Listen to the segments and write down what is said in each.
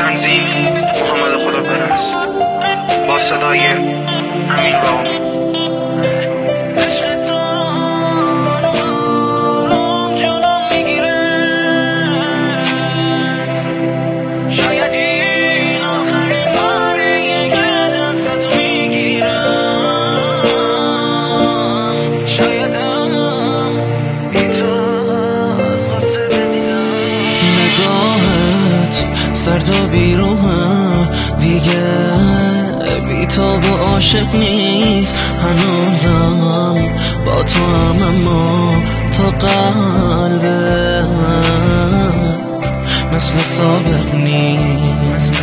تنظیم محمد خداپرست با صدای امین رامی. سرد و بیروهم دیگه بی تو با عاشق نیست، هنوزم با تو هم اما تو قلبه مثل سابق نیست.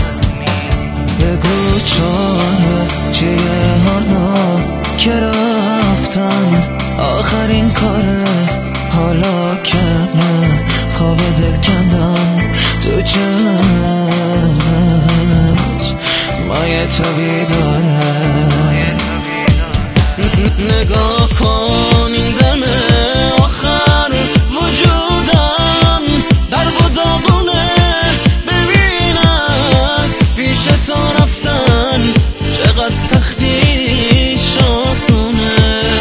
بگو چیه حالا که رفتن آخرین کاره، حالا که نه خواب دل کندم تو چشم مایه تو بیداره. نگاه کن این دم آخر وجودم در بداغونه، ببین از پیش تو رفتن چقدر سختیش آسونه.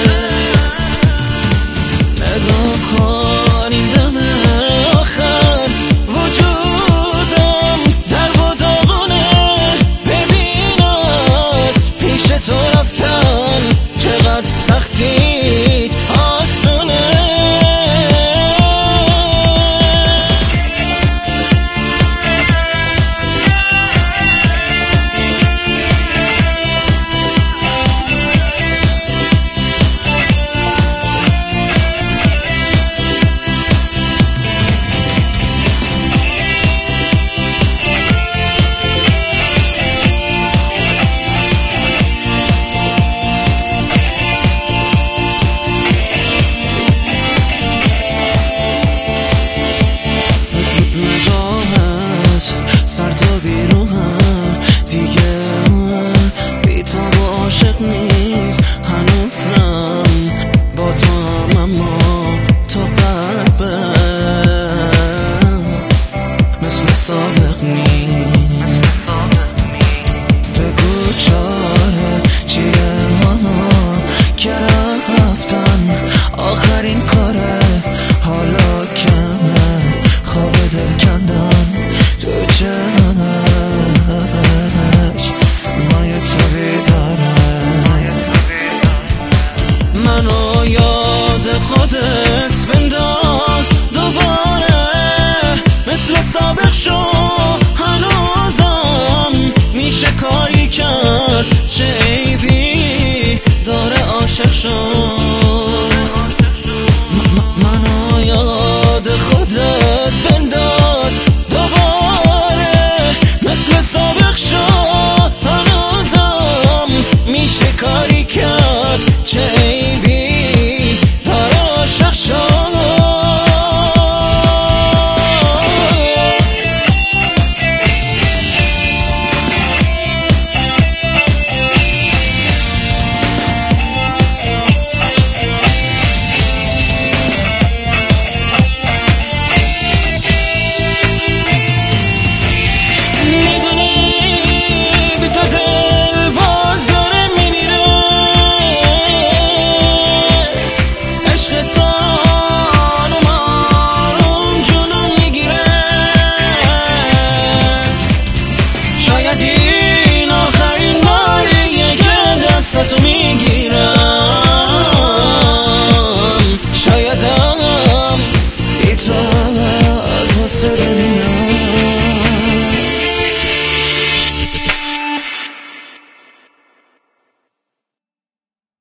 نگاه کن این دم آخر وجودم در بداغونه، ببین از پیش تو رفتن چقدر سختی آسونه. نیست هنوزم با تو هم اما تو قلبم مثل سابق نیست. بگو چیه حالا که رفتن آخرین کاره، حالا کمه خواب دل کندن تو چشم مایه تو بیداره. منو یاد خودت بنداز دوباره، مثل سابق شو هنوزم میشه کاری کرد، چه عیبی داره عاشق شو. منو یاد خودت بنداز دوباره، مثل سابق شو هنوزم میشه کاری کرد، چه عیبی داره عاشق شو. تو میگیرم شایدم بی تو از حسه ببینم.